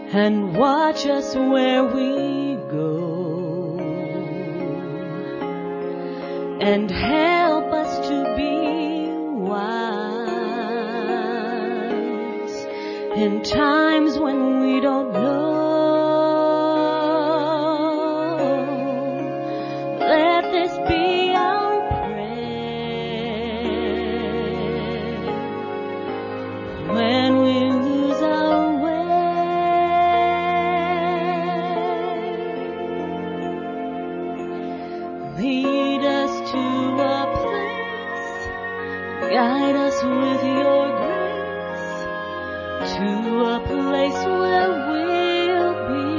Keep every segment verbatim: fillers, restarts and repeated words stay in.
and watch us where we go, and help us to be wise in times when we don't know. Let this be our prayer when we lose our way. Lead us to a place, guide us with your grace, to a place where we'll be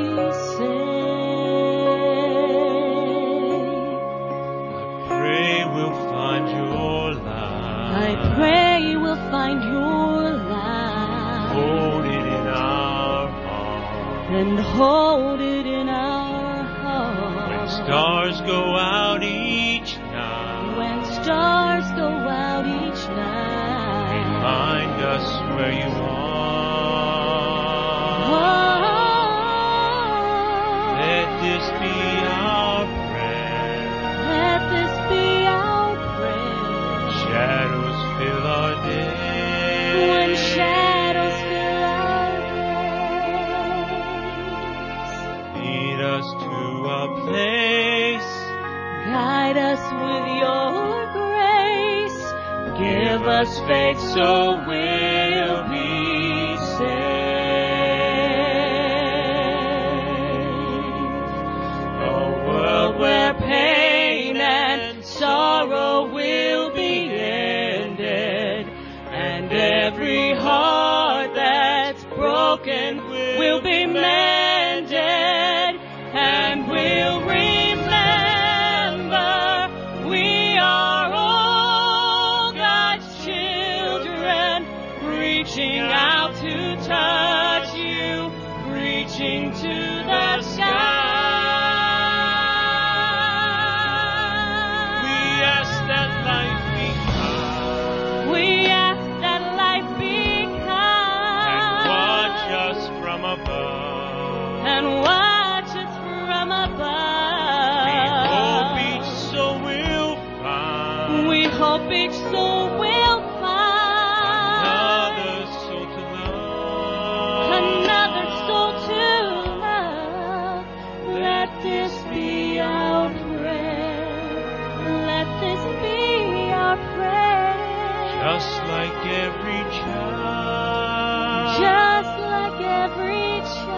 safe. I pray we'll find your light. I pray we'll find your light. Hold it in our heart. And hold it in our heart. When stars go out each night. When stars go out each night. Remind us where you are. Oh, Let this be our prayer. let this be our prayer. Shadows fill our day. When shadows fill our days. Lead us to a place. Guide us with your grace. Give us faith so we'll be safe. A world where pain and sorrow will be ended, and every heart that's broken will be mended, and we'll remember we are all God's children, reaching out to touch you, reaching to the sky. We ask that life be kind. We ask that life be kind. And watch us from above. And watch us from above. We hope each soul will find. We hope each soul will find Another soul to love. another soul to love. Let this be our prayer. Let this be our prayer. Just like every child. Just like every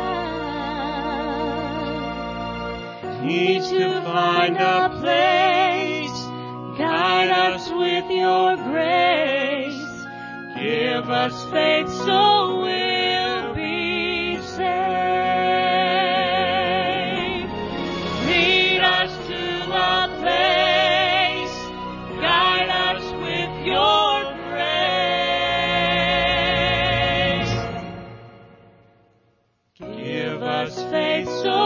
child Needs to find a place. Guide us with your grace. Give us faith so we'll be safe. Lead us to a place. Guide us with your grace. Give us faith so